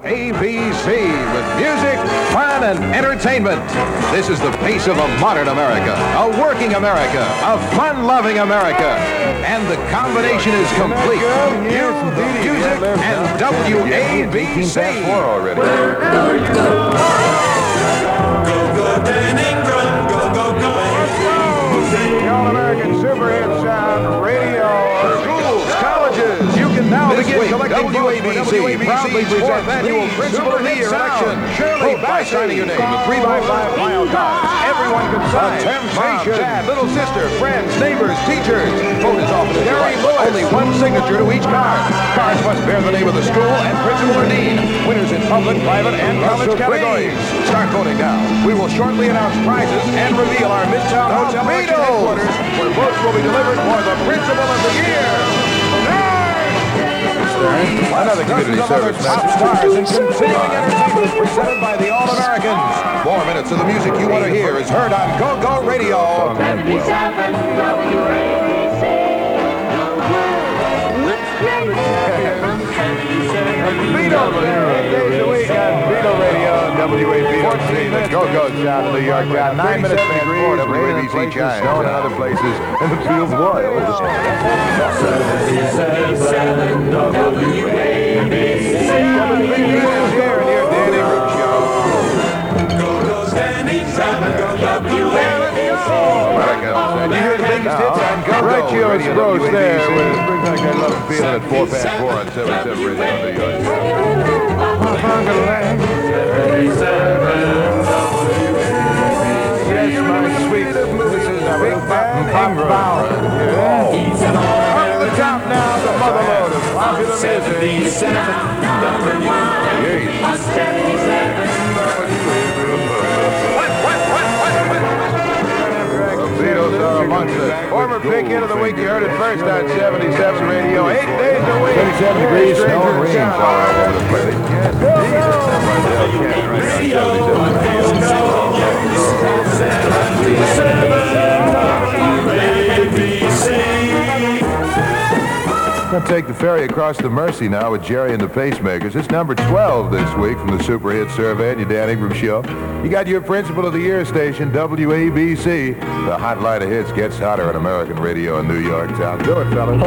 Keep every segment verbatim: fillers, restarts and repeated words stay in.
A B C with music, fun, and entertainment. This is the pace of a modern America, a working America, a fun-loving America. And the combination is complete. You, the music, and W A B C. already. The All-American Super Hit Sound Radio. Schools, colleges, you can now This begin week, collecting W A B C votes for proudly WABC's fourth presents annual the Principal of the Year Super Hit election. Sound. Shirley Vote by Bassey, signing your name with three by five file cards. Everyone can sign. Mom, Temptation. dad, little sister, friends, neighbors, teachers. Vote as often as you Gary like. Lewis. Only one signature to each card. Cards must bear the name of the school and principal or dean. Winners in public, private, and college Russell categories. Start voting now. We will shortly announce prizes and reveal our Midtown Hotel election headquarters, where votes will be delivered for the Principal of the Year. Another community service Top message. stars and continuing entertainment presented by the All-Americans. Four minutes of the music you want to hear is heard on Go-Go Radio. seventy-seven W A B C. Beetle, eight days a week on Beetle Radio and W A B C. The Go-Go Sound of New York Town. Nine minutes past four. W A B C chimes. Snow in other places. And the field's wild. seventy-seven W A B C. Kevin Beetle is here and your Dan Ingram Show. W A B C. You hear the biggest hits on Go-Go. Right here on Slow there. It brings back that love and feeling at four past four on seventy-seven Radio New York. Yes, my sweet. This is a big band Ingram. Yeah. Up to the top now, the mother load of popular music. Beatles are amongst us. Former pick hit of the week. You heard it first on seventy-seven Radio. Eight days a week. thirty-seven degrees, snow and rain all over the place. We're going to take the ferry across the Mersey now with Jerry and the Pacemakers. It's number twelve this week from the Super Hit Survey and your Dan Ingram Show. You got your Principal of the Year station, W A B C. The hot line of hits gets hotter on American radio in New York town. Do it, fellas.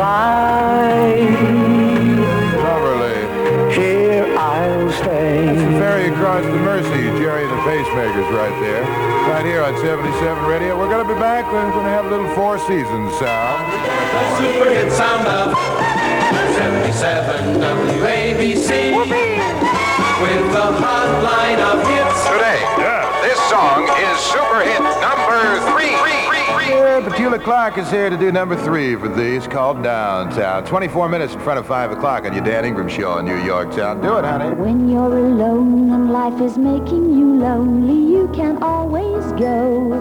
Coverly. Here I'll stay. That's the ferry across the Mersey. Jerry and the Pacemakers right there. Right here on seventy-seven Radio. We're going to be back. We're going to have a little Four Seasons sound. Super hit sound of seventy-seven W A B C. With the hotline of hits. Today, this song is Super Hit number three. Yeah, Petula Clark is here to do number three for these, called Downtown. twenty-four minutes in front of five o'clock on your Dan Ingram Show in New York town. Do it, honey. When you're alone and life is making you lonely, you can always go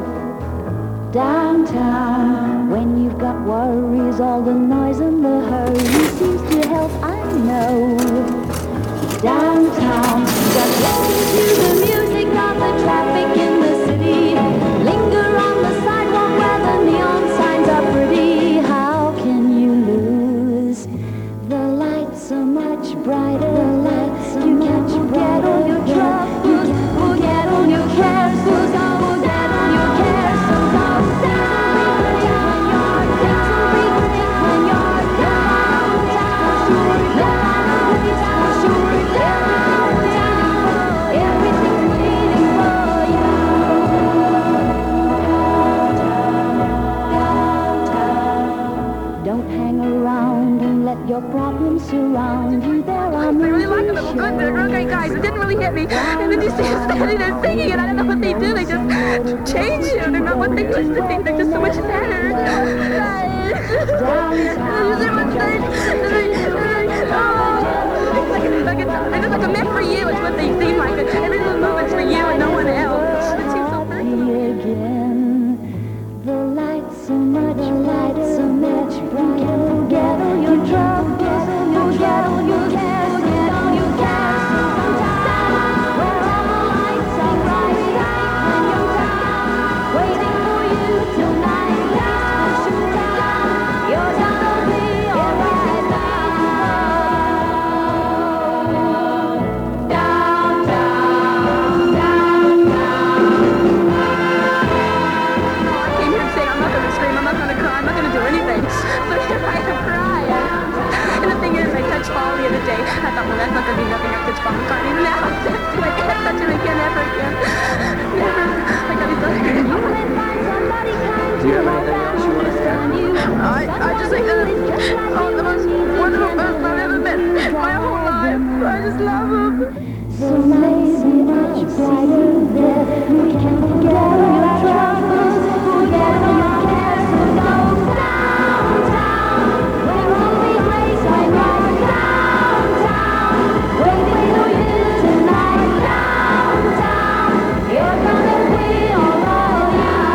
downtown. When you've got worries, all the noise and the hurry seems to help, I know. Downtown, just listen to the music, not the traffic in the city. Linger on the sidewalk where the neon signs are pretty. How can you lose? The lights are much brighter. The lights are you much can't forget all your troubles. You can't forget all your cares. Forget all your cares. So go down, down, down. When you're down, down, down, down, down, down. Everything's waiting for you. Don't hang around and let your problems surround you. There are I really like them. They were good. They're great guys. It didn't really hit me. And then you see them standing there singing, and I don't know what they do. They just change you. They're not what they used to be. They're just so much better. It's like it's like a meant for you. It's what they seem like. Every little movement's for you and no one else. It seems so perfect. Again, the lights are much brighter, so much brighter. Forget all your troubles, forget all your cares, forget all your cares. Where all the lights are bright, and you're down, waiting for you tonight. Down, you're gonna be alright now. Paul McCartney. Now, I can't touch him again ever again. Never. I got his other. Do you have anything else you want to add? I, I just think that oh, the most wonderful person I've ever met my whole life. I just love him. So maybe much brighter there. We can forget our troubles, forget our cares, and go downtown, where all we grace like our downtown, waiting for you tonight, downtown. You're gonna be all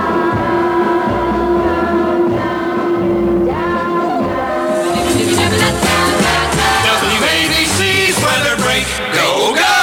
downtown. W A B C's Weather Break. Go, go!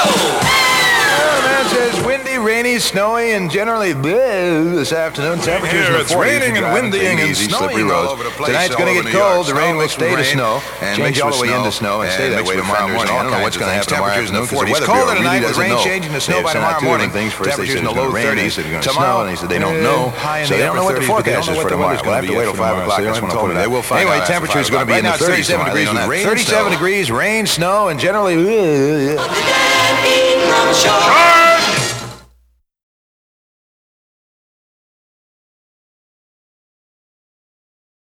Rainy, snowy, and generally bleh this afternoon. Temperatures in the it's forties. raining and winding and Easy, snowing slippery all roads. over the place. Tonight's all going to over get New York. cold. The rain will Snow stay to mixed with snow, rain, and change mixed all with the way snow, into snow, and stay and that mixed way with tomorrow thunders morning. and I don't know all what's kinds going to of happen things. tomorrow Temperatures in the afternoon because the forties. weather Cold bureau tonight really with doesn't rain know. changing to They snow have by sent out tomorrow two morning. different things. First they Temperatures said in it's the going low to rain, then they thirties. said it's going to Tomorrow, snow, and they said they don't know. high in So the they don't know what upper the thirties, but they forecast don't is know for what the tomorrow. weather's We'll have to gonna wait be till five tomorrow, o'clock. so they That's don't when I'll told find me. out. They will find Anyway, out after temperatures five going to be in the o'clock. Right now it's thirties thirty-seven tomorrow. They degrees don't with have- rain, thirty-seven snow. degrees, rain, snow, and generally. Charge!